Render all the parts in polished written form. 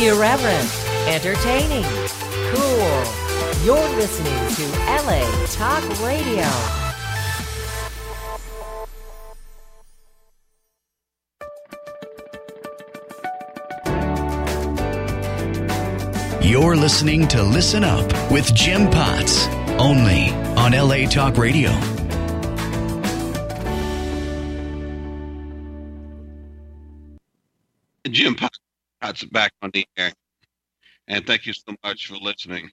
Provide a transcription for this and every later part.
Irreverent, entertaining, cool. You're listening to LA Talk Radio. You're listening to Listen Up with Jim Potts, only on LA Talk Radio. Jim Potts back on the air, and thank you so much for listening.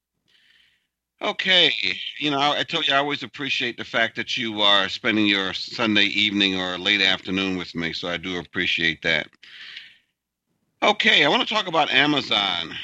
Okay, I told you I always appreciate the fact that you are spending your Sunday evening or late afternoon with me, so I do appreciate that. Okay, I want to talk about Amazon.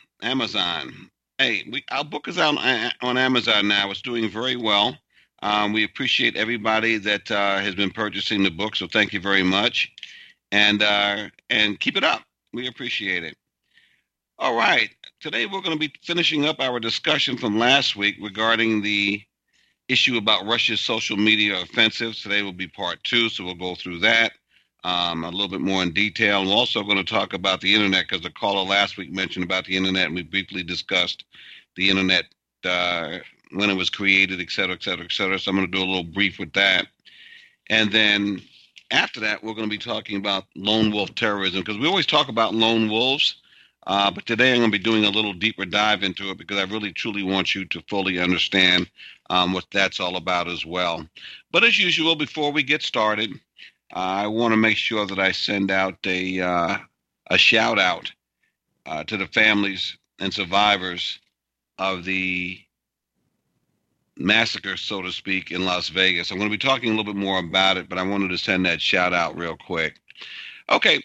Hey, our book is out on Amazon now. It's doing very well. We appreciate everybody that has been purchasing the book, so thank you very much. And keep it up. We appreciate it. All right. Today we're going to be finishing up our discussion from last week regarding the issue about Russia's social media offensives. Today will be part 2, so we'll go through that a little bit more in detail. We're also going to talk about the internet because the caller last week mentioned about the internet, and we briefly discussed the internet when it was created, et cetera, et cetera, et cetera. So I'm going to do a little brief with that. And then after that, we're going to be talking about lone wolf terrorism because we always talk about lone wolves. But today I'm going to be doing a little deeper dive into it because I really, truly want you to fully understand what that's all about as well. But as usual, before we get started, I want to make sure that I send out a shout out to the families and survivors of the massacre, so to speak, in Las Vegas. I'm going to be talking a little bit more about it, but I wanted to send that shout out real quick. Okay.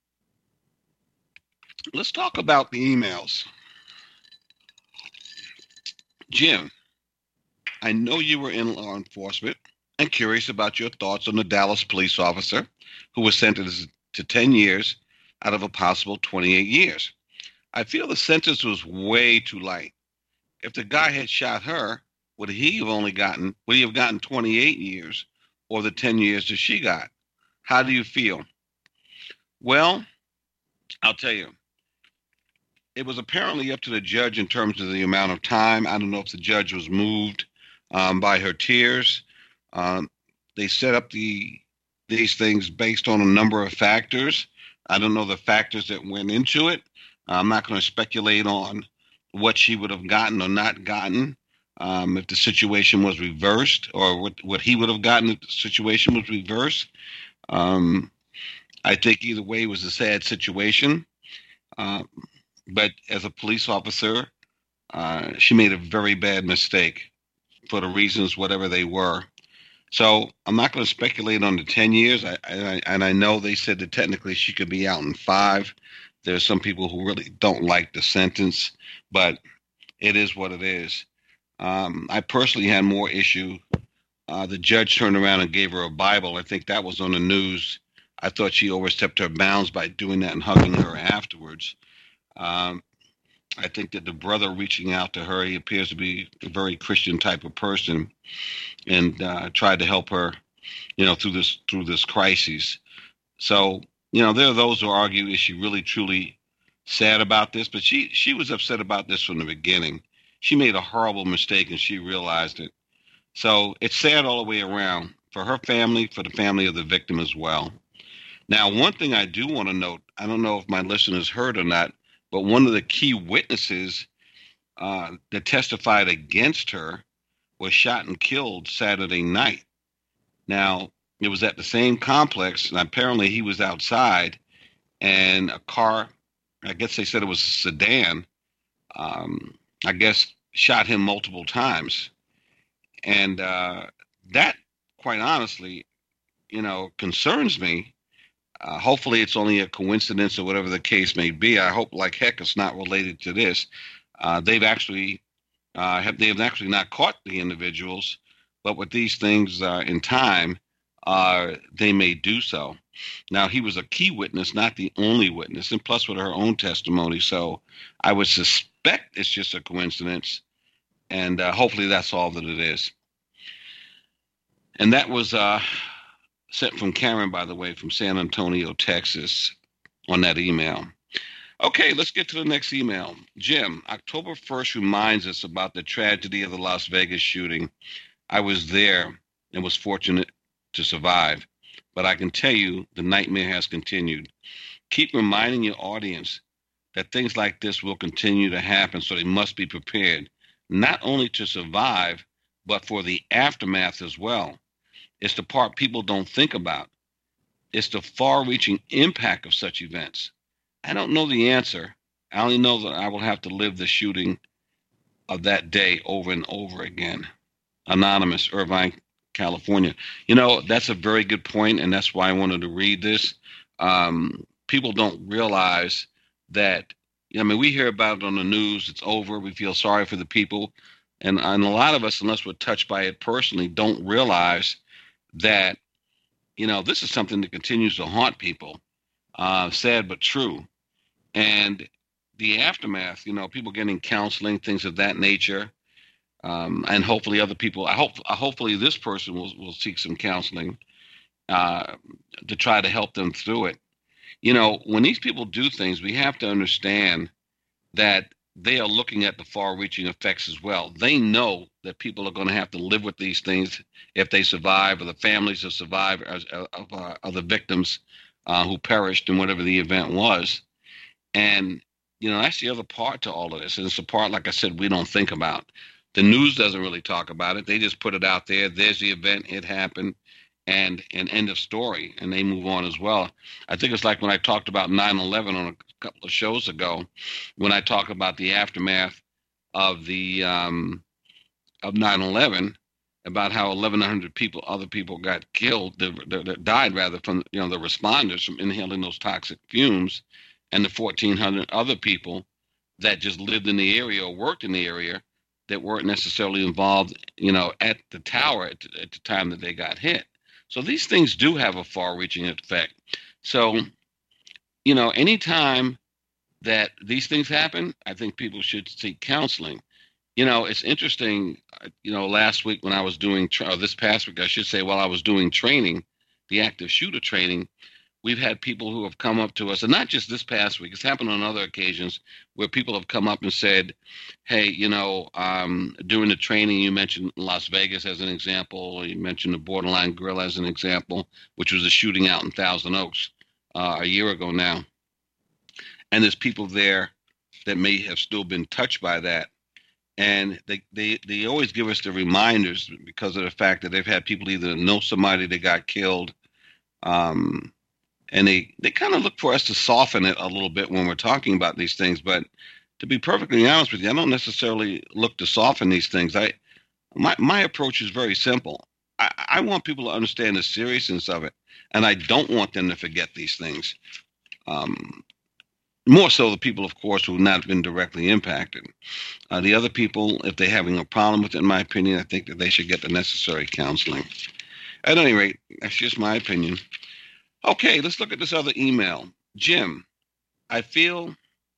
Let's talk about the emails. Jim, I know you were in law enforcement and curious about your thoughts on the Dallas police officer who was sentenced to 10 years out of a possible 28 years. I feel the sentence was way too light. If the guy had shot her, would he have gotten 28 years or the 10 years that she got? How do you feel? Well, I'll tell you. It was apparently up to the judge in terms of the amount of time. I don't know if the judge was moved by her tears. They set up these things based on a number of factors. I don't know the factors that went into it. I'm not going to speculate on what she would have gotten or not gotten if the situation was reversed, or what he would have gotten if the situation was reversed. I think either way it was a sad situation. But as a police officer, she made a very bad mistake for the reasons, whatever they were. So I'm not going to speculate on the 10 years. And I know they said that technically she could be out in 5. There's some people who really don't like the sentence, but it is what it is. I personally had more issue. The judge turned around and gave her a Bible. I think that was on the news. I thought she overstepped her bounds by doing that and hugging her afterwards. I think that the brother reaching out to her, he appears to be a very Christian type of person, and tried to help her, through this crisis. So, there are those who argue, is she really truly sad about this? But she was upset about this from the beginning. She made a horrible mistake and she realized it. So it's sad all the way around for her family, for the family of the victim as well. Now, one thing I do want to note, I don't know if my listeners heard or not, but one of the key witnesses that testified against her was shot and killed Saturday night. Now, it was at the same complex, and apparently he was outside, and a car, I guess they said it was a sedan, I guess shot him multiple times. And that, quite honestly, concerns me. Hopefully it's only a coincidence or whatever the case may be. I hope like heck it's not related to this. They've actually not caught the individuals, but with these things in time, they may do so. Now, he was a key witness, not the only witness, and plus with her own testimony. So I would suspect it's just a coincidence, and hopefully that's all that it is. And that was sent from Karen, by the way, from San Antonio, Texas, on that email. Okay, let's get to the next email. Jim, October 1st reminds us about the tragedy of the Las Vegas shooting. I was there and was fortunate to survive, but I can tell you the nightmare has continued. Keep reminding your audience that things like this will continue to happen, so they must be prepared, not only to survive, but for the aftermath as well. It's the part people don't think about. It's the far-reaching impact of such events. I don't know the answer. I only know that I will have to live the shooting of that day over and over again. Anonymous, Irvine, California. That's a very good point, and that's why I wanted to read this. People don't realize that, we hear about it on the news, it's over, we feel sorry for the people, and a lot of us, unless we're touched by it personally, don't realize that, this is something that continues to haunt people, sad but true. And the aftermath, people getting counseling, things of that nature, and hopefully other people. Hopefully this person will seek some counseling to try to help them through it. When these people do things, we have to understand that they are looking at the far-reaching effects as well. They know that people are going to have to live with these things if they survive, or the families of survivors of the victims who perished in whatever the event was. And, that's the other part to all of this. And it's a part, like I said, we don't think about. The news doesn't really talk about it. They just put it out there. There's the event. It happened. And an end of story. And they move on as well. I think it's like when I talked about 9/11 on a couple of shows ago, when I talk about the aftermath of the of 9/11, about how 1,100 other people got killed, that died rather, from the responders from inhaling those toxic fumes, and the 1,400 other people that just lived in the area or worked in the area that weren't necessarily involved, at the tower at the time that they got hit. So these things do have a far-reaching effect. So, anytime that these things happen, I think people should seek counseling. It's interesting, last week when I was doing, or this past week, I should say, while I was doing training, the active shooter training, we've had people who have come up to us, and not just this past week, it's happened on other occasions where people have come up and said, hey, during the training, you mentioned Las Vegas as an example, you mentioned the Borderline Grill as an example, which was a shooting out in Thousand Oaks a year ago now. And there's people there that may have still been touched by that. And they always give us the reminders because of the fact that they've had people either know somebody that got killed, and they kind of look for us to soften it a little bit when we're talking about these things. But to be perfectly honest with you, I don't necessarily look to soften these things. My approach is very simple. I want people to understand the seriousness of it, and I don't want them to forget these things. More so the people, of course, who have not been directly impacted. The other people, if they're having a problem with it, in my opinion, I think that they should get the necessary counseling. At any rate, that's just my opinion. Okay, let's look at this other email. Jim, I feel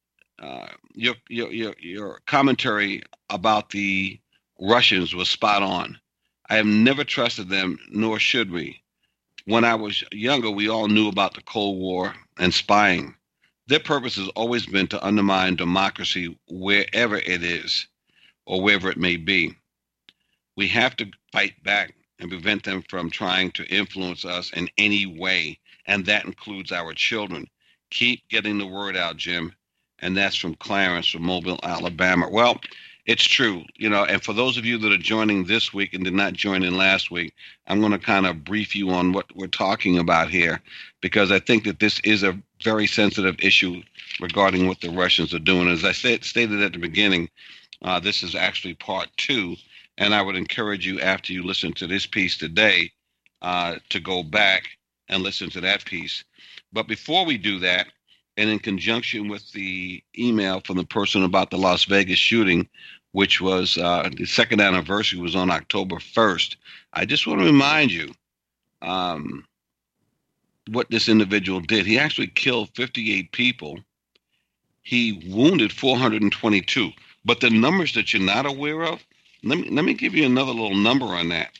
your commentary about the Russians was spot on. I have never trusted them, nor should we. When I was younger, we all knew about the Cold War and spying. Their purpose has always been to undermine democracy wherever it is or wherever it may be. We have to fight back and prevent them from trying to influence us in any way, and that includes our children. Keep getting the word out, Jim. And that's from Clarence from Mobile, Alabama. Well, it's true, and for those of you that are joining this week and did not join in last week, I'm going to kind of brief you on what we're talking about here, because I think that this is a very sensitive issue regarding what the Russians are doing. As I stated at the beginning, this is actually part 2, and I would encourage you, after you listen to this piece today, to go back and listen to that piece. But before we do that, and in conjunction with the email from the person about the Las Vegas shooting, which was the second anniversary was on October 1st, I just want to remind you what this individual did. He actually killed 58 people. He wounded 422. But the numbers that you're not aware of, let me give you another little number on that.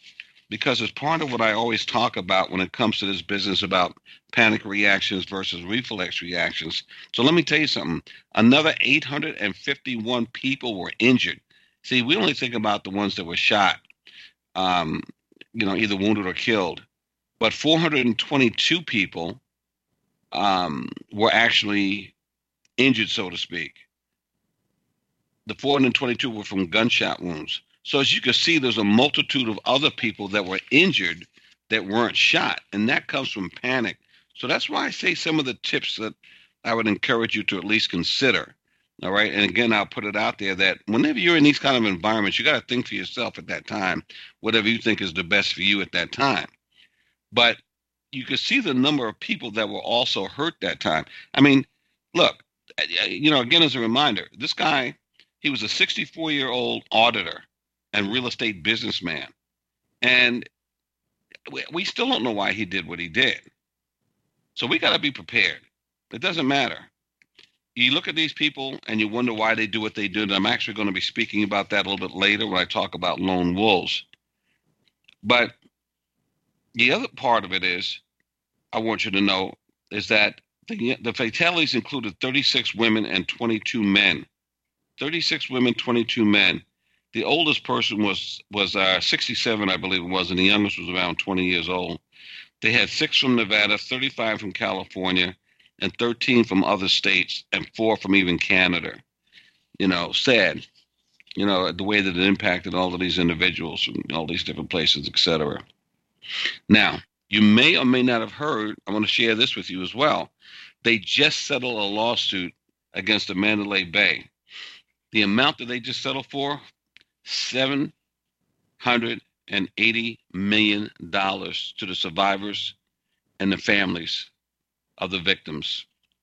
because it's part of what I always talk about when it comes to this business about panic reactions versus reflex reactions. So let me tell you something. Another 851 people were injured. See, we only think about the ones that were shot, either wounded or killed. But 422 people were actually injured, so to speak. The 422 were from gunshot wounds. So as you can see, there's a multitude of other people that were injured that weren't shot, and that comes from panic. So that's why I say some of the tips that I would encourage you to at least consider. All right. And again, I'll put it out there that whenever you're in these kind of environments, you got to think for yourself at that time, whatever you think is the best for you at that time. But you can see the number of people that were also hurt that time. I mean, look, again, as a reminder, this guy, he was a 64-year-old auditor and real estate businessman. And we still don't know why he did what he did. So we got to be prepared. It doesn't matter. You look at these people and you wonder why they do what they do. And I'm actually going to be speaking about that a little bit later when I talk about lone wolves. But the other part of it is, I want you to know, is that the fatalities included 36 women and 22 men. 36 women, 22 men. The oldest person was 67, I believe it was, and the youngest was around 20 years old. They had 6 from Nevada, 35 from California, and 13 from other states, and 4 from even Canada. Sad. The way that it impacted all of these individuals from all these different places, etc. Now, you may or may not have heard, I want to share this with you as well. They just settled a lawsuit against the Mandalay Bay. The amount that they just settled for, $780 million to the survivors and the families of the victims.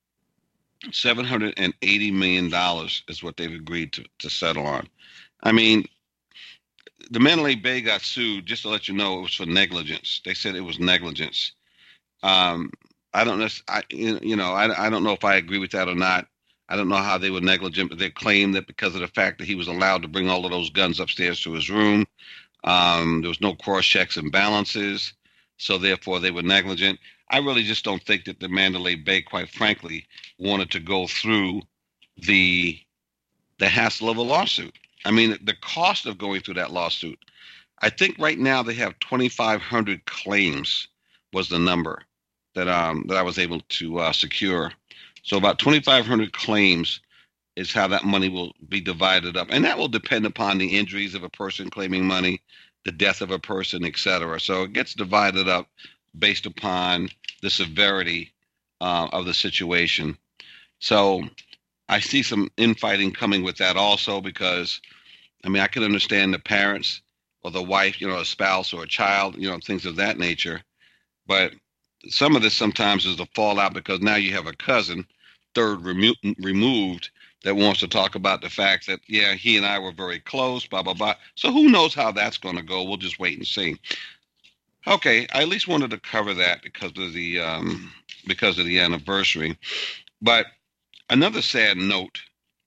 $780 million is what they've agreed to settle on. I mean, the Mandalay Bay got sued, just to let you know, it was for negligence. They said it was negligence. I don't know. I don't know if I agree with that or not. I don't know how they were negligent, but they claimed that because of the fact that he was allowed to bring all of those guns upstairs to his room, there was no cross checks and balances, so therefore they were negligent. I really just don't think that the Mandalay Bay, quite frankly, wanted to go through the hassle of a lawsuit. I mean, the cost of going through that lawsuit, I think right now they have 2,500 claims was the number that I was able to secure. So about 2,500 claims is how that money will be divided up. And that will depend upon the injuries of a person claiming money, the death of a person, et cetera. So it gets divided up based upon the severity of the situation. So I see some infighting coming with that also because, I can understand the parents or the wife, a spouse or a child, things of that nature. But some of this sometimes is the fallout because now you have a cousin, third removed, that wants to talk about the fact that, yeah, he and I were very close, blah, blah, blah. So who knows how that's going to go? We'll just wait and see. Okay, I at least wanted to cover that because of the anniversary. But another sad note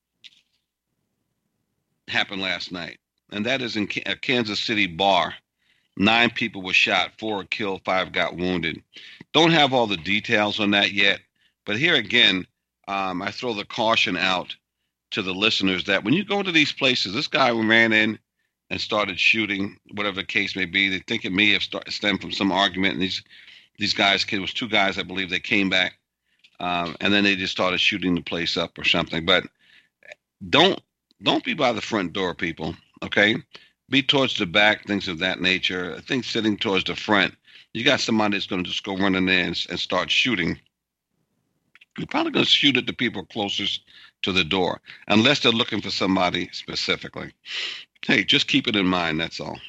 happened last night, and that is in a Kansas City bar. 9 people were shot, 4 were killed, 5 got wounded. Don't have all the details on that yet, but here again, I throw the caution out to the listeners that when you go to these places, this guy ran in and started shooting, whatever the case may be. They think it may have stemmed from some argument, and these guys, it was 2 guys, I believe, they came back, and then they just started shooting the place up or something. But don't be by the front door, people, okay? Be towards the back, things of that nature. I think sitting towards the front, you got somebody that's going to just go running in and start shooting. You're probably going to shoot at the people closest to the door, unless they're looking for somebody specifically. Hey, just keep it in mind, that's all.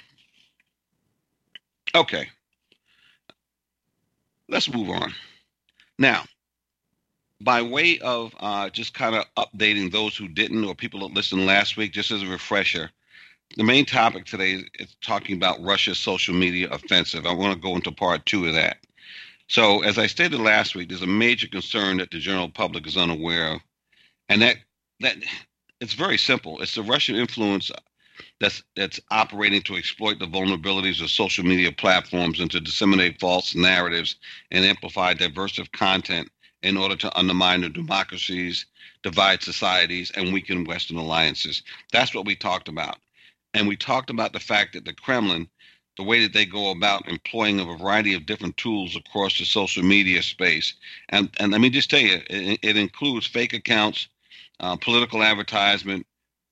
Okay. Let's move on. Now, by way of just kind of updating those who didn't or people that listened last week, just as a refresher, the main topic today is talking about Russia's social media offensive. I want to go into part 2 of that. So, as I stated last week, there's a major concern that the general public is unaware of, and that it's very simple. It's the Russian influence that's operating to exploit the vulnerabilities of social media platforms and to disseminate false narratives and amplify diversive content in order to undermine the democracies, divide societies, and weaken Western alliances. That's what we talked about. And we talked about the fact that the Kremlin, the way that they go about employing a variety of different tools across the social media space. And let me just tell you, it includes fake accounts, political advertisement,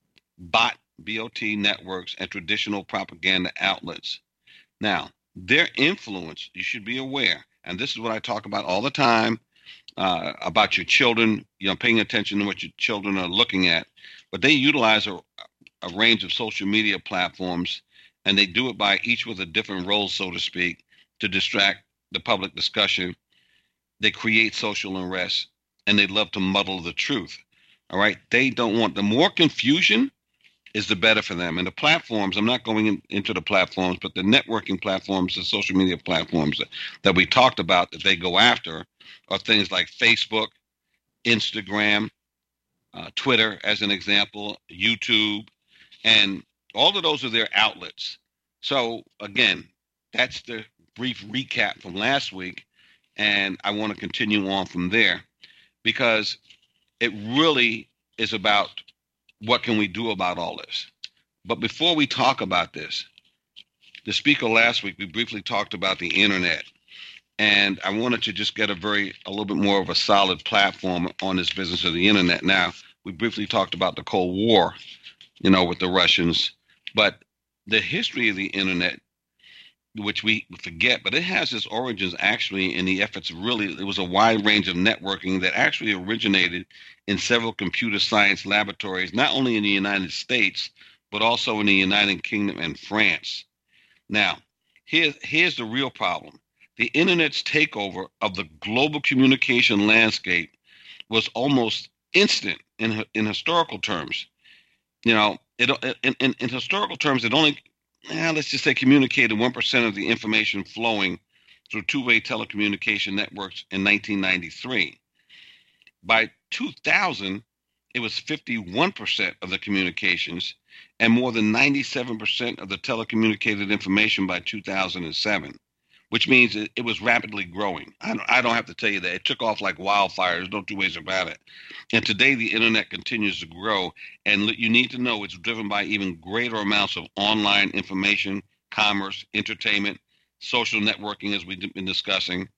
BOT networks, and traditional propaganda outlets. Now, their influence, you should be aware, and this is what I talk about all the time, about your children, paying attention to what your children are looking at. But they utilize a range of social media platforms, and they do it by each with a different role, so to speak, to distract the public discussion. They create social unrest, and they love to muddle the truth. All right. They don't want the more confusion is the better for them. And the platforms, I'm not going into the platforms, but the networking platforms, the social media platforms that we talked about that they go after are things like Facebook, Instagram, Twitter, as an example, YouTube, and all of those are their outlets. So again, that's the brief recap from last week. And I want to continue on from there because it really is about what can we do about all this. But before we talk about this, the speaker last week, we briefly talked about the internet. And I wanted to just get a little bit more of a solid platform on this business of the internet. Now, we briefly talked about the Cold War, with the Russians, but the history of the internet, which we forget, but it has its origins actually in the efforts it was a wide range of networking that actually originated in several computer science laboratories, not only in the United States, but also in the United Kingdom and France. Now, here's the real problem. The internet's takeover of the global communication landscape was almost instant in historical terms. In historical terms, it only, let's just say, communicated 1% of the information flowing through two-way telecommunication networks in 1993. By 2000, it was 51% of the communications and more than 97% of the telecommunicated information by 2007. Which means it was rapidly growing. I don't have to tell you that. It took off like wildfire. There's no two ways about it. And today the internet continues to grow. And you need to know it's driven by even greater amounts of online information, commerce, entertainment, social networking, as we've been discussing,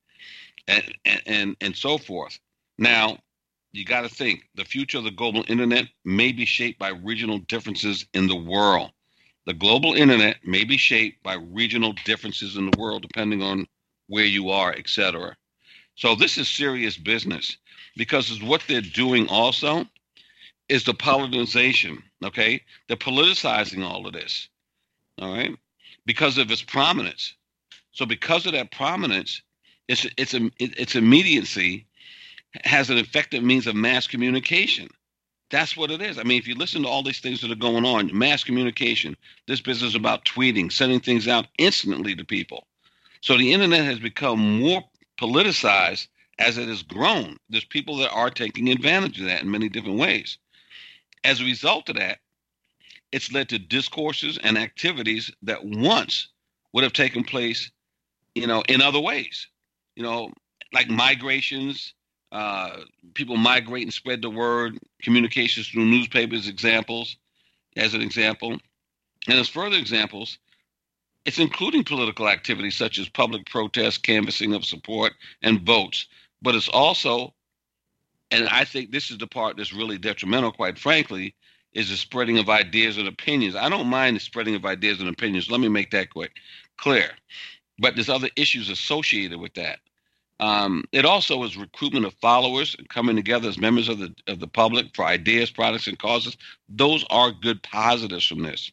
and so forth. Now, you got to think, the future of the global internet may be shaped by regional differences in the world. The global internet may be shaped by regional differences in the world, depending on where you are, etc. So this is serious business because what they're doing also is the politicization, okay? They're politicizing all of this, all right, because of its prominence. So because of that prominence, its immediacy has an effective means of mass communication. That's what it is. I mean, if you listen to all these things that are going on, mass communication, this business about tweeting, sending things out instantly to people. So the internet has become more politicized as it has grown. There's people that are taking advantage of that in many different ways. As a result of that, it's led to discourses and activities that once would have taken place, in other ways, like migrations, people migrate and spread the word, communications through newspapers, as an example. And as further examples, it's including political activities such as public protests, canvassing of support, and votes. But it's also, and I think this is the part that's really detrimental, quite frankly, is the spreading of ideas and opinions. I don't mind the spreading of ideas and opinions. Let me make that clear. But there's other issues associated with that. It also is recruitment of followers and coming together as members of the public for ideas, products, and causes. Those are good positives from this.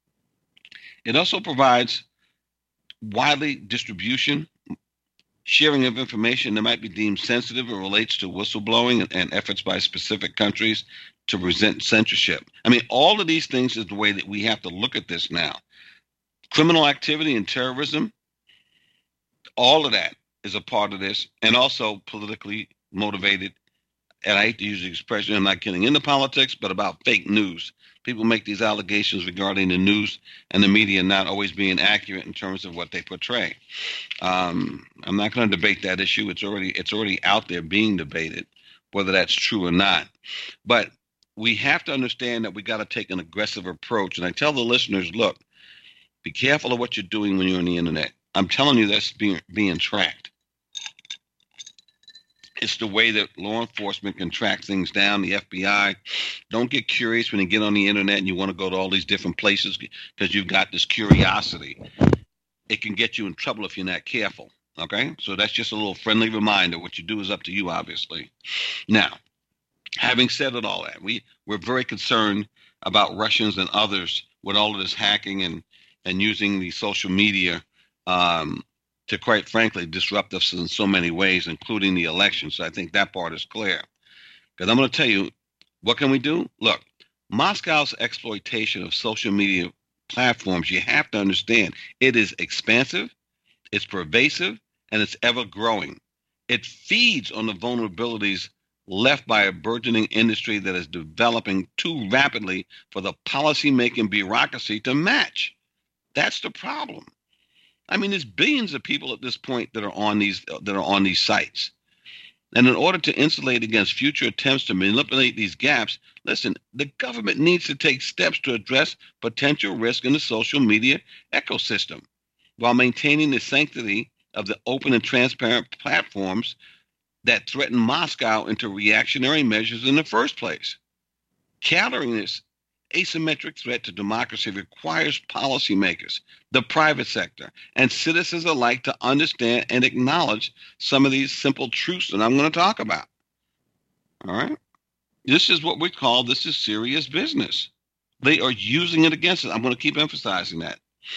It also provides widely distribution, sharing of information that might be deemed sensitive or relates to whistleblowing and efforts by specific countries to resent censorship. I mean, all of these things is the way that we have to look at this now. Criminal activity and terrorism, all of that is a part of this, and also politically motivated and I hate to use the expression, I'm not getting into politics, but about fake news. People make these allegations regarding the news and the media not always being accurate in terms of what they portray. I'm not going to debate that issue. It's already out there being debated, whether that's true or not. But we have to understand that we got to take an aggressive approach. And I tell the listeners, look, be careful of what you're doing when you're on the internet. I'm telling you, that's being tracked. It's the way that law enforcement can track things down, the FBI. Don't get curious when you get on the internet and you want to go to all these different places because you've got this curiosity. It can get you in trouble if you're not careful, okay? So that's just a little friendly reminder. What you do is up to you, obviously. Now, having said it all that, we're very concerned about Russians and others with all of this hacking and using the social media to, quite frankly, disrupt us in so many ways, including the election. So I think that part is clear. Because I'm going to tell you, what can we do? Look, Moscow's exploitation of social media platforms, you have to understand, it is expansive, it's pervasive, and it's ever growing. It feeds on the vulnerabilities left by a burgeoning industry that is developing too rapidly for the policy-making bureaucracy to match. That's the problem. I mean, there's billions of people at this point that are on these sites. And in order to insulate against future attempts to manipulate these gaps, listen, the government needs to take steps to address potential risk in the social media ecosystem while maintaining the sanctity of the open and transparent platforms that threaten Moscow into reactionary measures in the first place. Countering this asymmetric threat to democracy requires policymakers, the private sector, and citizens alike to understand and acknowledge some of these simple truths that I'm going to talk about. All right? This is serious business. They are using it against us. I'm going to keep emphasizing that.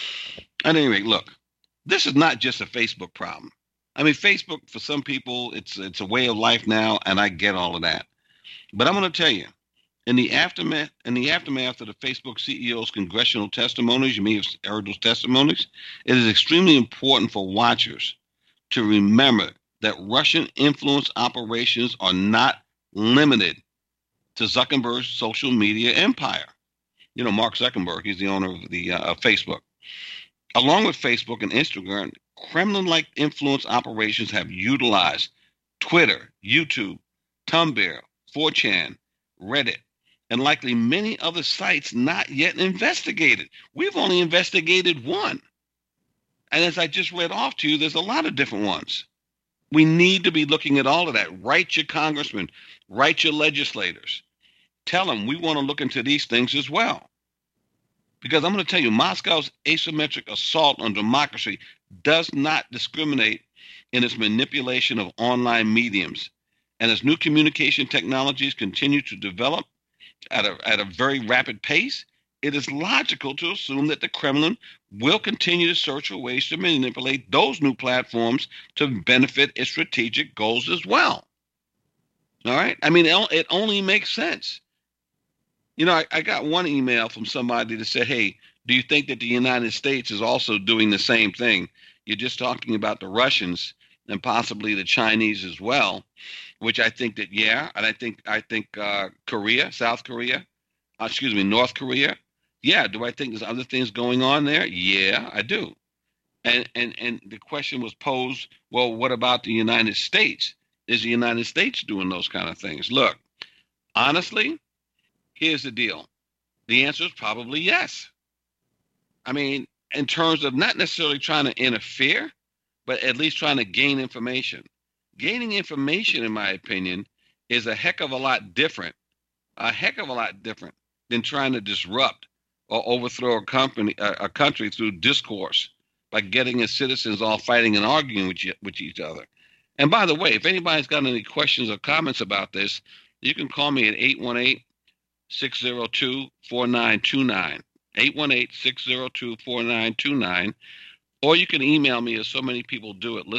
At any rate, look, this is not just a Facebook problem. I mean, Facebook, for some people, it's a way of life now, and I get all of that. But I'm going to tell you, in the aftermath of the Facebook CEO's congressional testimonies, you may have heard those testimonies, it is extremely important for watchers to remember that Russian influence operations are not limited to Zuckerberg's social media empire. You know, Mark Zuckerberg, he's the owner of the Facebook. Along with Facebook and Instagram, Kremlin-like influence operations have utilized Twitter, YouTube, Tumblr, 4chan, Reddit, and likely many other sites not yet investigated. We've only investigated one. And as I just read off to you, there's a lot of different ones. We need to be looking at all of that. Write your congressmen, write your legislators. Tell them we want to look into these things as well. Because I'm going to tell you, Moscow's asymmetric assault on democracy does not discriminate in its manipulation of online mediums. And as new communication technologies continue to develop at a very rapid pace, it is logical to assume that the Kremlin will continue to search for ways to manipulate those new platforms to benefit its strategic goals as well. All right? I mean, it only makes sense. You know, I got one email from somebody that said, hey, do you think that the United States is also doing the same thing? You're just talking about the Russians and possibly the Chinese as well, which I think that, yeah. And I think North Korea. Yeah. Do I think there's other things going on there? Yeah, I do. And the question was posed, well, what about the United States? Is the United States doing those kind of things? Look, honestly, here's the deal. The answer is probably yes. I mean, in terms of not necessarily trying to interfere, but at least trying to gain information. Gaining information, in my opinion, is a heck of a lot different than trying to disrupt or overthrow a country through discourse by getting its citizens all fighting and arguing with each other. And by the way, if anybody's got any questions or comments about this, you can call me at 818-602-4929, 818-602-4929, or you can email me, as so many people do, at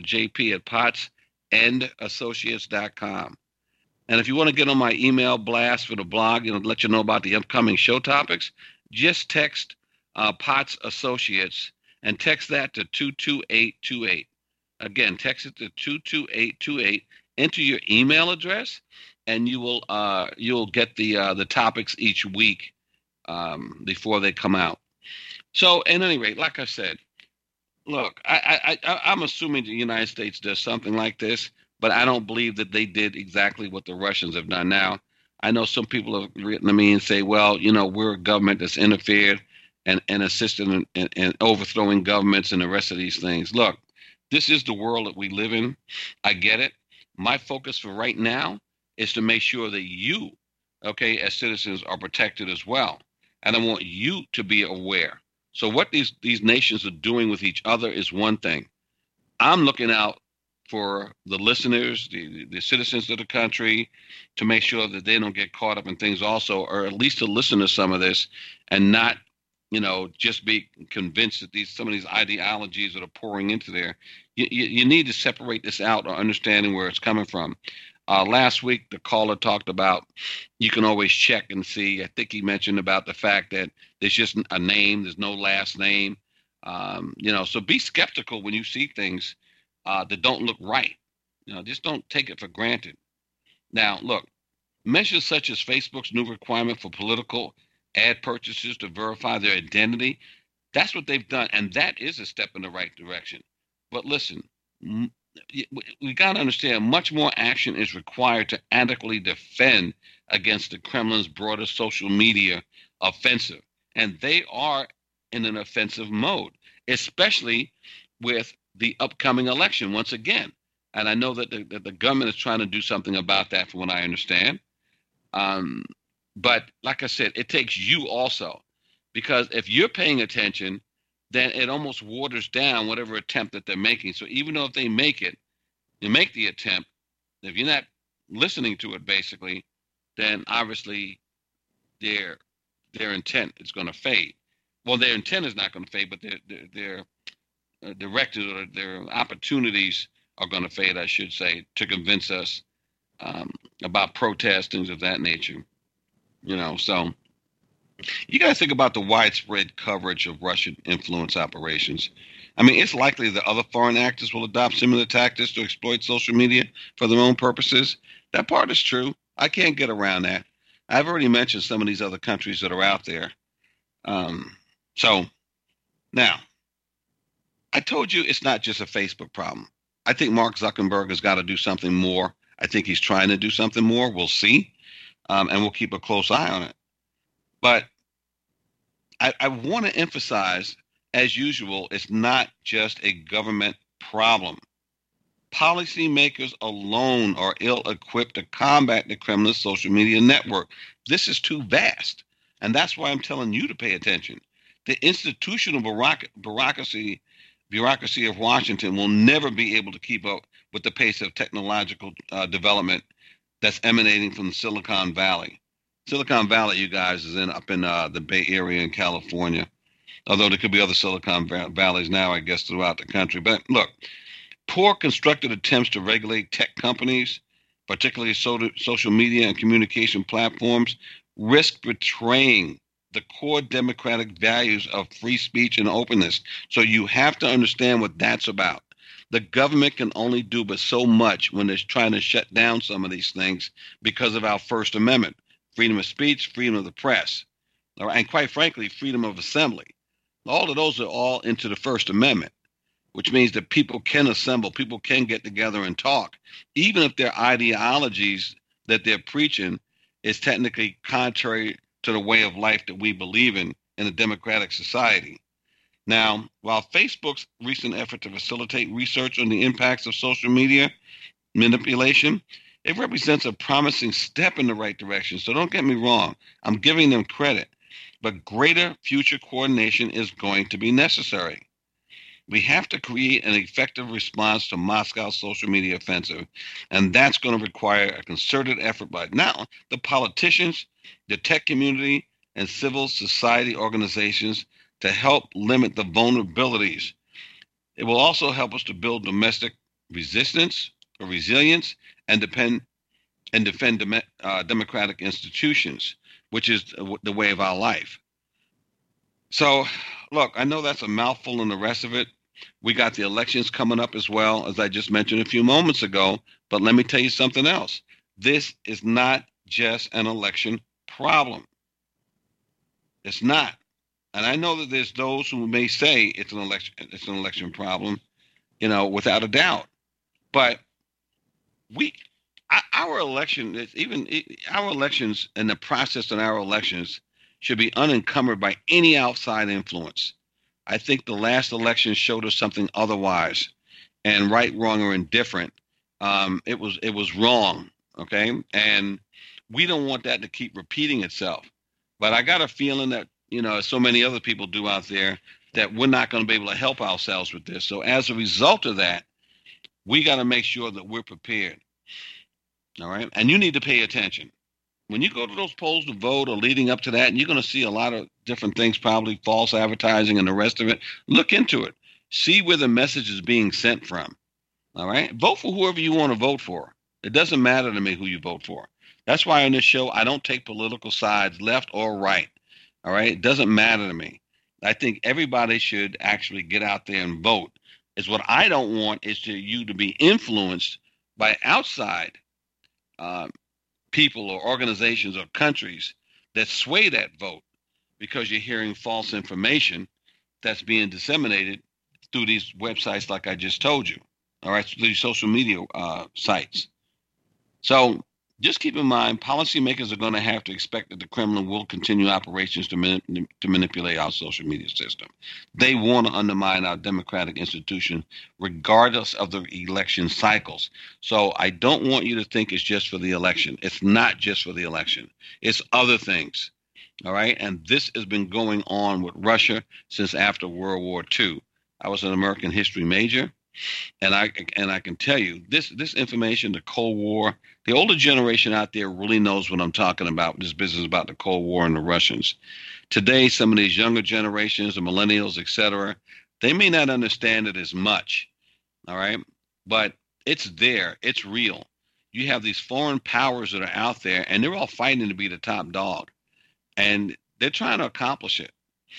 listenupwithjp@potsendassociates.com. And if you want to get on my email blast for the blog and let you know about the upcoming show topics, just text POTS Associates and text that to 22828. Again, text it to 22828. Enter your email address, and you'll get the topics each week before they come out. So, at any rate, like I said, look, I'm assuming the United States does something like this, but I don't believe that they did exactly what the Russians have done. Now, I know some people have written to me and say, well, we're a government that's interfered and assisted in overthrowing governments and the rest of these things. Look, this is the world that we live in. I get it. My focus for right now is to make sure that you, okay, as citizens are protected as well. And I want you to be aware. So what these nations are doing with each other is one thing. I'm looking out for the listeners, the citizens of the country, to make sure that they don't get caught up in things also, or at least to listen to some of this and not, just be convinced that some of these ideologies that are pouring into there. You need to separate this out or understanding where it's coming from. Last week, the caller talked about you can always check and see. I think he mentioned about the fact that there's just a name, there's no last name. So be skeptical when you see things that don't look right. Just don't take it for granted. Now, look, measures such as Facebook's new requirement for political ad purchases to verify their identity, that's what they've done, and that is a step in the right direction. But listen, we got to understand much more action is required to adequately defend against the Kremlin's broader social media offensive. And they are in an offensive mode, especially with the upcoming election once again. And I know that the government is trying to do something about that from what I understand. But like I said, it takes you also, because if you're paying attention, then it almost waters down whatever attempt that they're making. So even though if they make it, you make the attempt, if you're not listening to it basically, then obviously their intent is going to fade. Well, their intent is not going to fade, but their directives or their opportunities are going to fade, I should say, to convince us about protests, things of that nature. So you got to think about the widespread coverage of Russian influence operations. I mean, it's likely that other foreign actors will adopt similar tactics to exploit social media for their own purposes. That part is true. I can't get around that. I've already mentioned some of these other countries that are out there. So now, I told you it's not just a Facebook problem. I think Mark Zuckerberg has got to do something more. I think he's trying to do something more. We'll see. And we'll keep a close eye on it. But I want to emphasize, as usual, it's not just a government problem. Policymakers alone are ill-equipped to combat the Kremlin's social media network. This is too vast. And that's why I'm telling you to pay attention. The institutional bureaucracy of Washington will never be able to keep up with the pace of technological development that's emanating from the Silicon Valley. Silicon Valley, you guys, is up in the Bay Area in California, although there could be other Silicon Valleys now, I guess, throughout the country. But look, poor constructed attempts to regulate tech companies, particularly social media and communication platforms, risk betraying the core democratic values of free speech and openness. So you have to understand what that's about. The government can only do but so much when they're trying to shut down some of these things because of our First Amendment. Freedom of speech, freedom of the press, and quite frankly, freedom of assembly. All of those are all into the First Amendment, which means that people can assemble, people can get together and talk, even if their ideologies that they're preaching is technically contrary to the way of life that we believe in a democratic society. Now, while Facebook's recent effort to facilitate research on the impacts of social media manipulation, it represents a promising step in the right direction. So don't get me wrong. I'm giving them credit. But greater future coordination is going to be necessary. We have to create an effective response to Moscow's social media offensive. And that's going to require a concerted effort by now the politicians, the tech community, and civil society organizations to help limit the vulnerabilities. It will also help us to build domestic resilience, and defend democratic institutions, which is the way of our life. So, look, I know that's a mouthful and the rest of it. We got the elections coming up as well, as I just mentioned a few moments ago. But let me tell you something else. This is not just an election problem. It's not. And I know that there's those who may say it's an election problem, without a doubt. But our election, our elections and the process in our elections should be unencumbered by any outside influence. I think the last election showed us something otherwise, and right, wrong, or indifferent. It was wrong. Okay, and we don't want that to keep repeating itself. But I got a feeling that, as so many other people do out there, that we're not going to be able to help ourselves with this. So as a result of that, we got to make sure that we're prepared. All right. And you need to pay attention. When you go to those polls to vote or leading up to that, and you're going to see a lot of different things, probably false advertising and the rest of it, look into it. See where the message is being sent from. All right. Vote for whoever you want to vote for. It doesn't matter to me who you vote for. That's why on this show, I don't take political sides, left or right. All right. It doesn't matter to me. I think everybody should actually get out there and vote. Is what I don't want is you to be influenced by outside people or organizations or countries that sway that vote because you're hearing false information that's being disseminated through these websites like I just told you. All right. Through these social media sites. So just keep in mind, policymakers are going to have to expect that the Kremlin will continue operations to manipulate our social media system. They want to undermine our democratic institution regardless of the election cycles. So I don't want you to think it's just for the election. It's not just for the election. It's other things. All right. And this has been going on with Russia since after World War II. I was an American history major. And I can tell you this information, the Cold War, the older generation out there really knows what I'm talking about, this business about the Cold War and the Russians. Today, some of these younger generations, the millennials, etc., they may not understand it as much. All right. But it's there. It's real. You have these foreign powers that are out there and they're all fighting to be the top dog. And they're trying to accomplish it.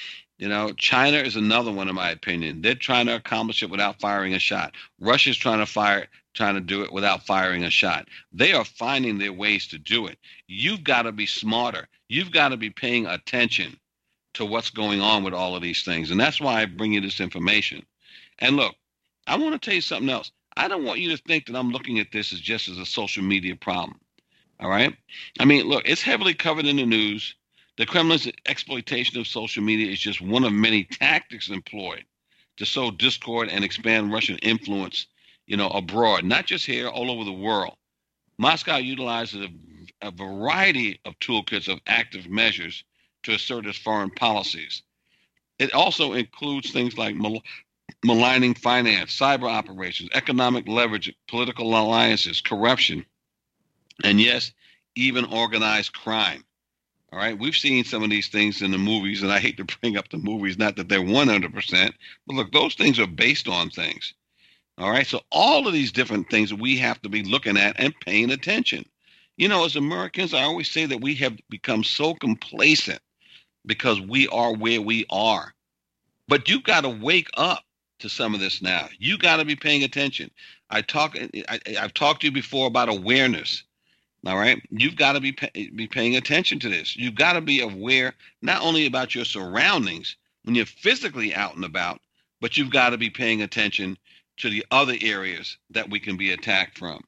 China is another one, in my opinion. They're trying to accomplish it without firing a shot. Russia's trying to do it without firing a shot. They are finding their ways to do it. You've got to be smarter. You've got to be paying attention to what's going on with all of these things. And that's why I bring you this information. And look, I want to tell you something else. I don't want you to think that I'm looking at this as just as a social media problem. All right? I mean, look, it's heavily covered in the news. The Kremlin's exploitation of social media is just one of many tactics employed to sow discord and expand Russian influence, abroad, not just here, all over the world. Moscow utilizes a variety of toolkits of active measures to assert its foreign policies. It also includes things like maligning finance, cyber operations, economic leverage, political alliances, corruption, and yes, even organized crime. All right, we've seen some of these things in the movies, and I hate to bring up the movies, not that they're 100%, but look, those things are based on things. All right, so all of these different things we have to be looking at and paying attention. As Americans, I always say that we have become so complacent because we are where we are. But you've got to wake up to some of this now. You got to be paying attention. I've talked to you before about awareness. All right. You've got to be paying attention to this. You've got to be aware not only about your surroundings when you're physically out and about, but you've got to be paying attention to the other areas that we can be attacked from.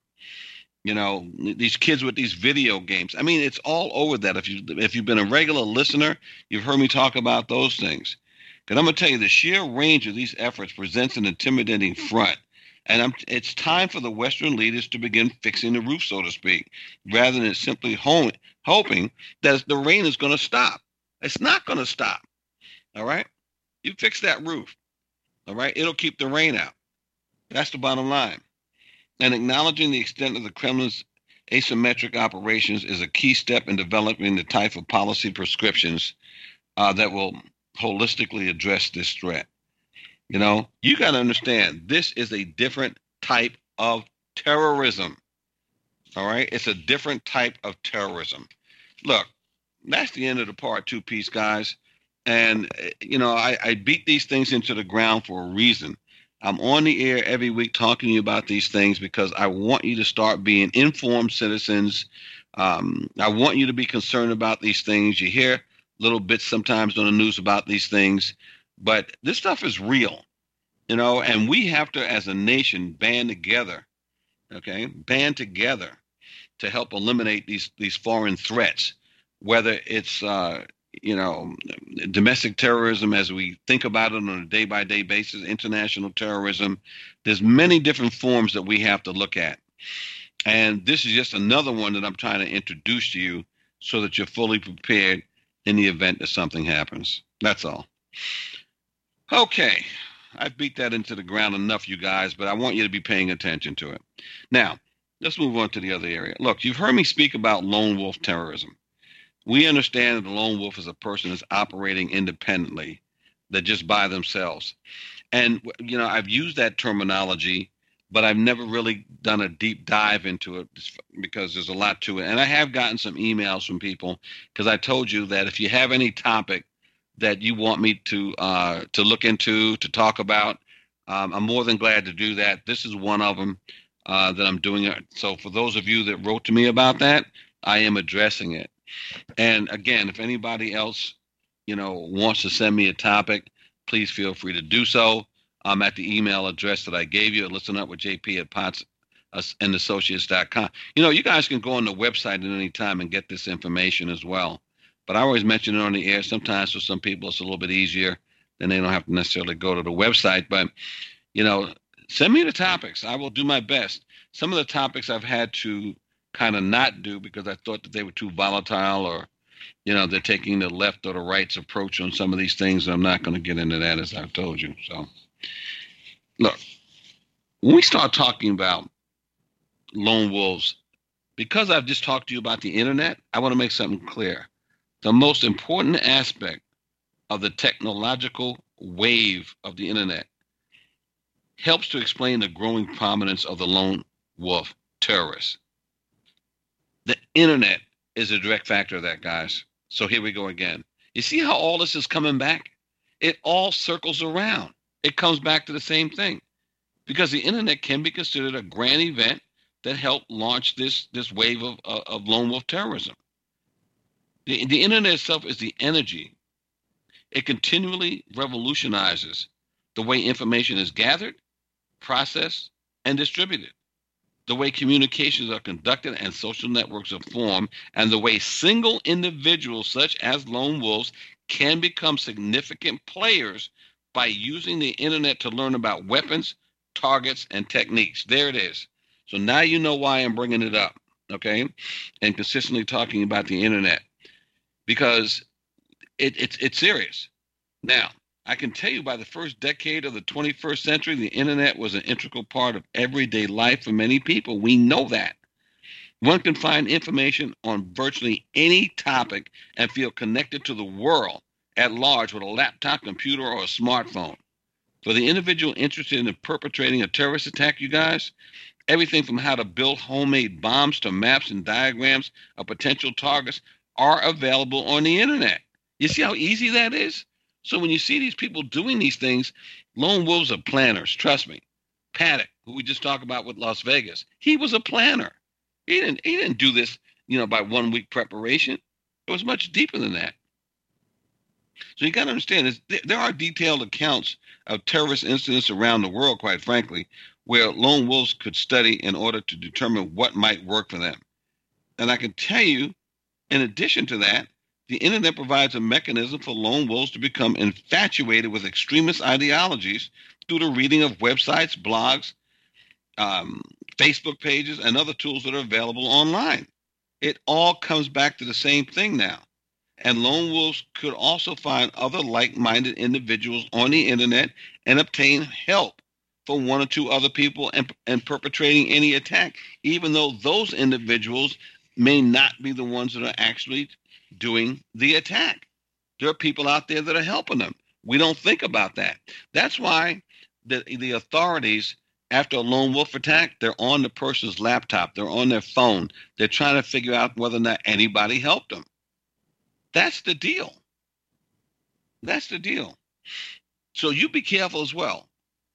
These kids with these video games. I mean, it's all over that. If you've been a regular listener, you've heard me talk about those things. Because I'm going to tell you, the sheer range of these efforts presents an intimidating front. And it's time for the Western leaders to begin fixing the roof, so to speak, rather than simply hoping that the rain is going to stop. It's not going to stop. All right? You fix that roof. All right? It'll keep the rain out. That's the bottom line. And acknowledging the extent of the Kremlin's asymmetric operations is a key step in developing the type of policy prescriptions that will holistically address this threat. You got to understand, this is a different type of terrorism. All right? It's a different type of terrorism. Look, that's the end of the part 2 piece, guys. And, I beat these things into the ground for a reason. I'm on the air every week talking to you about these things because I want you to start being informed citizens. I want you to be concerned about these things. You hear little bits sometimes on the news about these things, but this stuff is real, and we have to, as a nation, band together, to help eliminate these foreign threats, whether it's domestic terrorism as we think about it on a day-by-day basis, international terrorism. There's many different forms that we have to look at. And this is just another one that I'm trying to introduce to you so that you're fully prepared in the event that something happens. That's all. Okay. I've beat that into the ground enough, you guys, but I want you to be paying attention to it. Now, let's move on to the other area. Look, you've heard me speak about lone wolf terrorism. We understand that the lone wolf is a person that's operating independently, that just by themselves. And, I've used that terminology, but I've never really done a deep dive into it because there's a lot to it. And I have gotten some emails from people because I told you that if you have any topic that you want me to look into, to talk about, I'm more than glad to do that. This is one of them that I'm doing it. So for those of you that wrote to me about that, I am addressing it. And again, if anybody else, wants to send me a topic, please feel free to do so. I'm at the email address that I gave you, listenupwithjp@potsandassociates.com. You guys can go on the website at any time and get this information as well. But I always mention it on the air. Sometimes for some people it's a little bit easier, then they don't have to necessarily go to the website. But, send me the topics. I will do my best. Some of the topics I've had to kind of not do because I thought that they were too volatile or, they're taking the left or the right's approach on some of these things. I'm not going to get into that, as I've told you. So, look, when we start talking about lone wolves, because I've just talked to you about the internet, I want to make something clear. The most important aspect of the technological wave of the internet helps to explain the growing prominence of the lone wolf terrorists. The internet is a direct factor of that, guys. So here we go again. You see how all this is coming back? It all circles around. It comes back to the same thing. Because the internet can be considered a grand event that helped launch this wave of lone wolf terrorism. The internet itself is the energy. It continually revolutionizes the way information is gathered, processed, and distributed, the way communications are conducted and social networks are formed, and the way single individuals such as lone wolves can become significant players by using the internet to learn about weapons, targets, and techniques. There it is. So now you know why I'm bringing it up, okay, and consistently talking about the internet, because it's serious. Now, I can tell you by the first decade of the 21st century, the internet was an integral part of everyday life for many people. We know that. One can find information on virtually any topic and feel connected to the world at large with a laptop, computer, or a smartphone. For the individual interested in perpetrating a terrorist attack, you guys, everything from how to build homemade bombs to maps and diagrams of potential targets are available on the internet. You see how easy that is? So when you see these people doing these things, lone wolves are planners. Trust me. Paddock, who we just talked about with Las Vegas, he was a planner. He didn't do this, by 1 week preparation. It was much deeper than that. So you got to understand, there are detailed accounts of terrorist incidents around the world, quite frankly, where lone wolves could study in order to determine what might work for them. And I can tell you, in addition to that, the internet provides a mechanism for lone wolves to become infatuated with extremist ideologies through the reading of websites, blogs, Facebook pages, and other tools that are available online. It all comes back to the same thing now. And lone wolves could also find other like-minded individuals on the internet and obtain help from one or two other people and perpetrating any attack, even though those individuals may not be the ones that are actually doing the attack. There are people out there that are helping them. We don't think about that. That's why the authorities, after a lone wolf attack, they're on the person's laptop. They're on their phone. They're trying to figure out whether or not anybody helped them. That's the deal. That's the deal. So you be careful as well.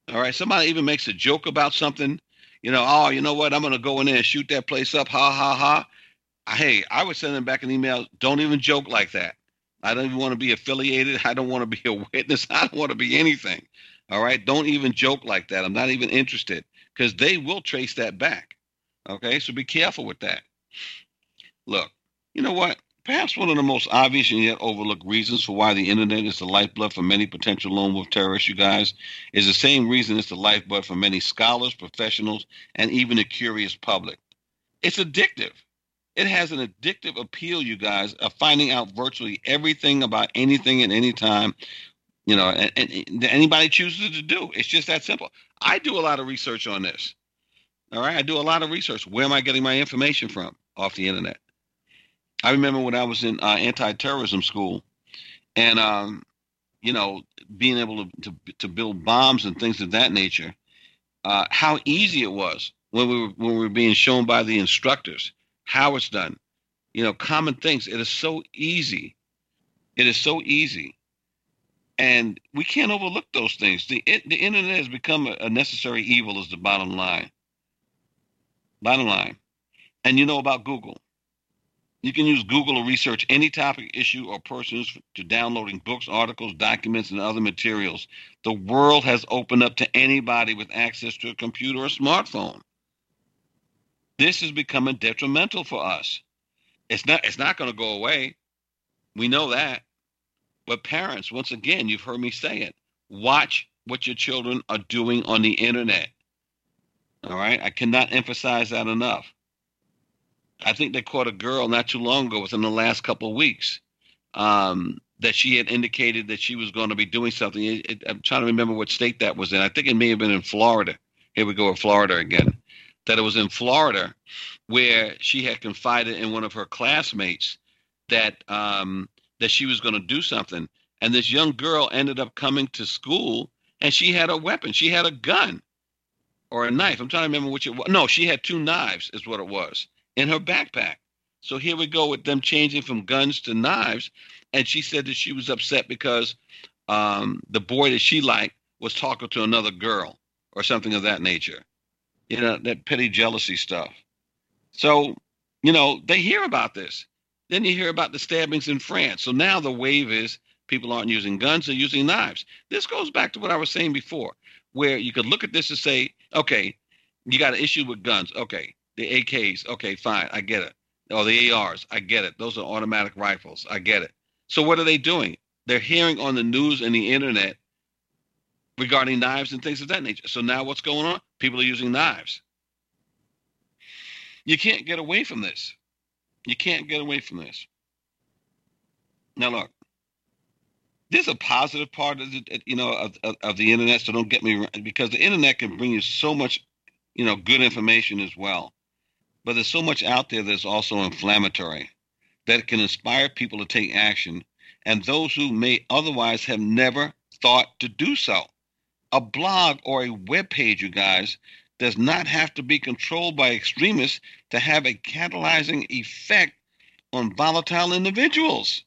All right. Somebody even makes a joke about something. Oh, you know what? I'm going to go in there and shoot that place up. Ha, ha, ha. Hey, I would send them back an email. Don't even joke like that. I don't even want to be affiliated. I don't want to be a witness. I don't want to be anything. All right. Don't even joke like that. I'm not even interested, because they will trace that back. Okay. So be careful with that. Look, you know what? Perhaps one of the most obvious and yet overlooked reasons for why the internet is the lifeblood for many potential lone wolf terrorists, you guys, is the same reason it's the lifeblood for many scholars, professionals, and even the curious public. It's addictive. It has an addictive appeal, you guys, of finding out virtually everything about anything at any time, and anybody chooses to do. It's just that simple. I do a lot of research on this. All right. I do a lot of research. Where am I getting my information from? Off the internet. I remember when I was in anti-terrorism school, and being able to build bombs and things of that nature, how easy it was when we were being shown by the instructors how it's done. Common things. It is so easy. It is so easy, and we can't overlook those things. The internet has become a necessary evil. Is the bottom line. Bottom line. And you know about Google. You can use Google to research any topic, issue, or persons, to downloading books, articles, documents, and other materials. The world has opened up to anybody with access to a computer or smartphone. This is becoming detrimental for us. It's not going to go away. We know that. But parents, once again, you've heard me say it. Watch what your children are doing on the internet. All right? I cannot emphasize that enough. I think they caught a girl not too long ago, within the last couple of weeks, that she had indicated that she was going to be doing something. I'm trying to remember what state that was in. I think it may have been in Florida. Here we go with Florida again. That it was in Florida, where she had confided in one of her classmates that she was going to do something. And this young girl ended up coming to school, and she had a weapon. She had a gun or a knife. I'm trying to remember which it was. No, she had 2 knives is what it was in her backpack. So here we go with them changing from guns to knives. And she said that she was upset because the boy that she liked was talking to another girl or something of that nature. That petty jealousy stuff. So, they hear about this. Then you hear about the stabbings in France. So now the wave is people aren't using guns, they're using knives. This goes back to what I was saying before, where you could look at this and say, okay, you got an issue with guns. Okay. The AKs, okay, fine, I get it. Or the ARs, I get it. Those are automatic rifles, I get it. So what are they doing? They're hearing on the news and the internet regarding knives and things of that nature. So now what's going on? People are using knives. You can't get away from this. You can't get away from this. Now look, there's a positive part of the, of the internet. So don't get me wrong, because the internet can bring you so much, good information as well. But there's so much out there that's also inflammatory that can inspire people to take action, and those who may otherwise have never thought to do so. A blog or a web page, you guys, does not have to be controlled by extremists to have a catalyzing effect on volatile individuals.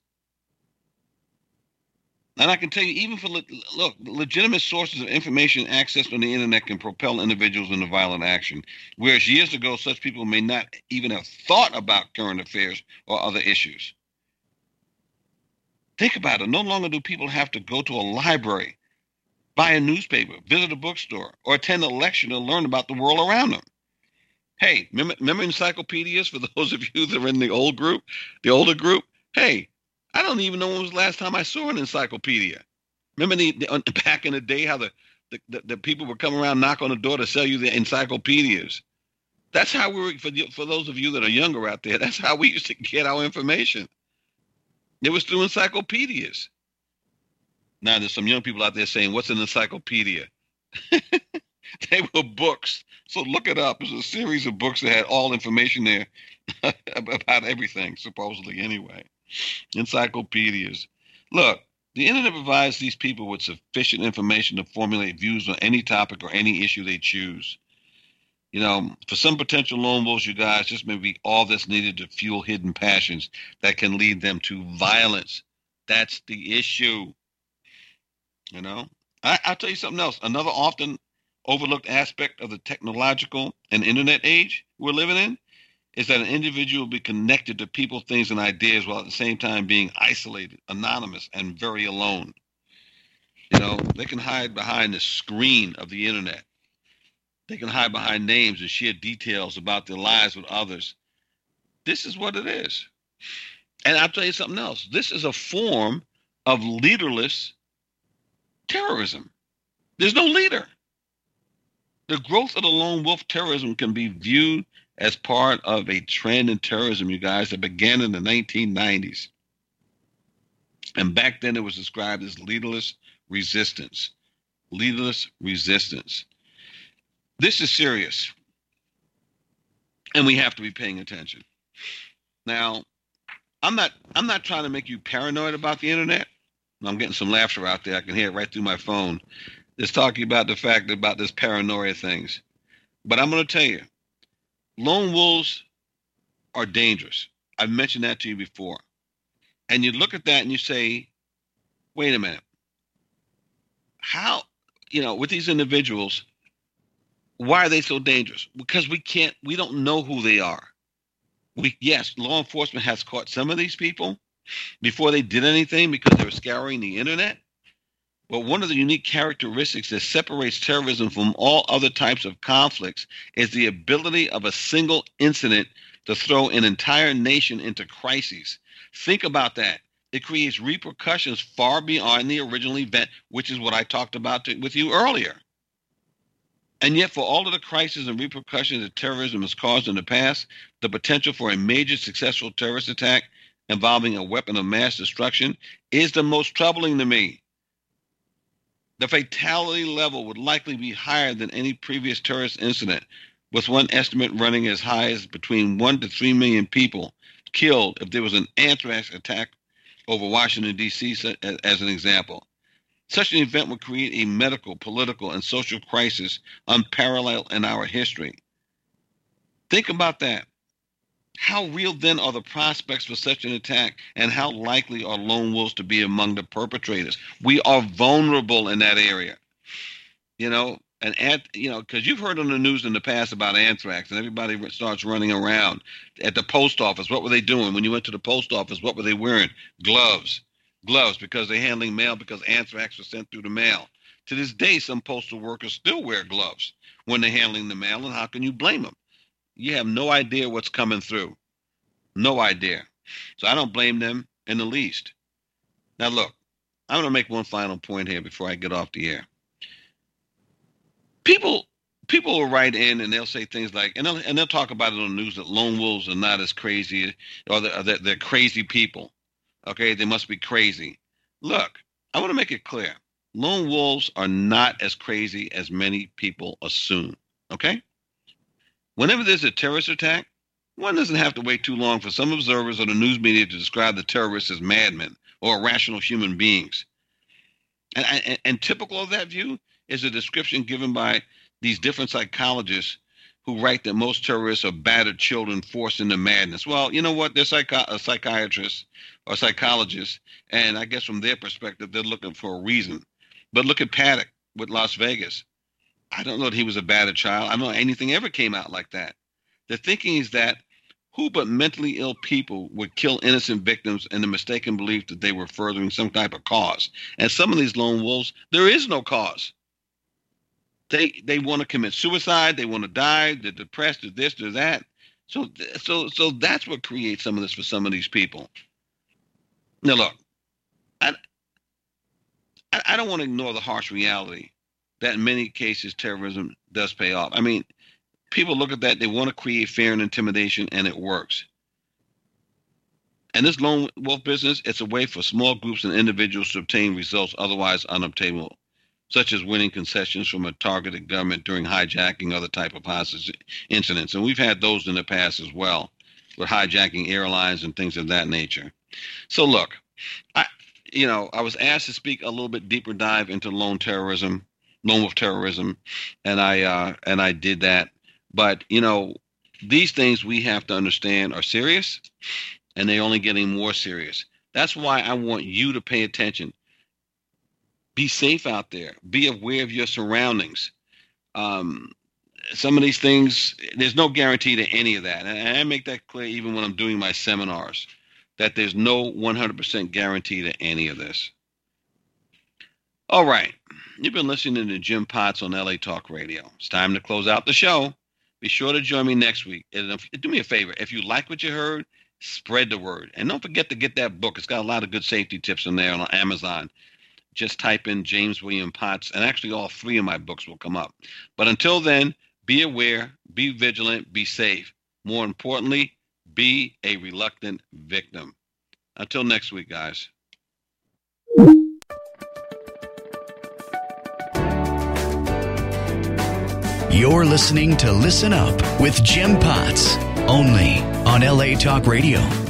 And I can tell you, even for legitimate sources of information accessed on the internet can propel individuals into violent action, whereas years ago, such people may not even have thought about current affairs or other issues. Think about it. No longer do people have to go to a library, buy a newspaper, visit a bookstore, or attend a lecture to learn about the world around them. Hey, remember encyclopedias for those of you that are in the older group? Hey, I don't even know when was the last time I saw an encyclopedia. Remember back in the day how the people would come around, knock on the door to sell you the encyclopedias. That's how we were, for those of you that are younger out there, that's how we used to get our information. It was through encyclopedias. Now there's some young people out there saying, what's an encyclopedia? They were books. So look it up. It was a series of books that had all information there about everything, supposedly anyway. Encyclopedias. Look, the internet provides these people with sufficient information to formulate views on any topic or any issue they choose. For some potential lone wolves, you guys, this may be all that's needed to fuel hidden passions that can lead them to violence. That's the issue. I'll tell you something else. Another often overlooked aspect of the technological and internet age we're living in is that an individual will be connected to people, things, and ideas while at the same time being isolated, anonymous, and very alone. They can hide behind the screen of the internet. They can hide behind names and share details about their lives with others. This is what it is. And I'll tell you something else. This is a form of leaderless terrorism. There's no leader. The growth of the lone wolf terrorism can be viewed as part of a trend in terrorism, you guys, that began in the 1990s. And back then it was described as leaderless resistance. Leaderless resistance. This is serious. And we have to be paying attention. Now, I'm not trying to make you paranoid about the internet. I'm getting some laughter out there. I can hear it right through my phone. It's talking about the fact about this paranoia things. But I'm going to tell you, lone wolves are dangerous. I've mentioned that to you before. And you look at that and you say, wait a minute. How, with these individuals, why are they so dangerous? Because we don't know who they are. Yes, law enforcement has caught some of these people before they did anything because they were scouring the internet. But one of the unique characteristics that separates terrorism from all other types of conflicts is the ability of a single incident to throw an entire nation into crises. Think about that. It creates repercussions far beyond the original event, which is what I talked about with you earlier. And yet, for all of the crises and repercussions that terrorism has caused in the past, the potential for a major successful terrorist attack involving a weapon of mass destruction is the most troubling to me. The fatality level would likely be higher than any previous terrorist incident, with one estimate running as high as between 1 to 3 million people killed if there was an anthrax attack over Washington, D.C., as an example. Such an event would create a medical, political, and social crisis unparalleled in our history. Think about that. How real then are the prospects for such an attack, and how likely are lone wolves to be among the perpetrators? We are vulnerable in that area, because you've heard on the news in the past about anthrax, and everybody starts running around at the post office. What were they doing when you went to the post office? What were they wearing? Gloves, because they're handling mail because anthrax was sent through the mail. To this day, some postal workers still wear gloves when they're handling the mail, and how can you blame them? You have no idea what's coming through. No idea. So I don't blame them in the least. Now, look, I'm going to make one final point here before I get off the air. People will write in and they'll say things like, and they'll talk about it on the news that lone wolves are not as crazy, or they're crazy people. Okay, they must be crazy. Look, I want to make it clear. Lone wolves are not as crazy as many people assume. Okay? Whenever there's a terrorist attack, one doesn't have to wait too long for some observers or the news media to describe the terrorists as madmen or irrational human beings. And typical of that view is a description given by these different psychologists who write that most terrorists are battered children forced into madness. Well, you know what? They're psychiatrists or psychologists, and I guess from their perspective, they're looking for a reason. But look at Paddock with Las Vegas. I don't know that he was a battered child. I don't know anything ever came out like that. The thinking is that who but mentally ill people would kill innocent victims in the mistaken belief that they were furthering some type of cause. And some of these lone wolves, there is no cause. They want to commit suicide. They want to die. They're depressed. They're this, they're that. So that's what creates some of this for some of these people. Now, look, I don't want to ignore the harsh reality that in many cases terrorism does pay off. I mean, people look at that, they want to create fear and intimidation, and it works. And this lone wolf business, it's a way for small groups and individuals to obtain results otherwise unobtainable, such as winning concessions from a targeted government during hijacking, other type of hostage incidents. And we've had those in the past as well, with hijacking airlines and things of that nature. So look, I was asked to speak a little bit deeper dive into lone wolf terrorism, and I did that. But these things we have to understand are serious, and they're only getting more serious. That's why I want you to pay attention. Be safe out there. Be aware of your surroundings. Some of these things, there's no guarantee to any of that. And I make that clear even when I'm doing my seminars, that there's no 100% guarantee to any of this. All right. You've been listening to Jim Potts on LA Talk Radio. It's time to close out the show. Be sure to join me next week. And do me a favor. If you like what you heard, spread the word. And don't forget to get that book. It's got a lot of good safety tips in there on Amazon. Just type in James William Potts, and actually all 3 of my books will come up. But until then, be aware, be vigilant, be safe. More importantly, be a reluctant victim. Until next week, guys. You're listening to Listen Up with Jim Potts, only on LA Talk Radio.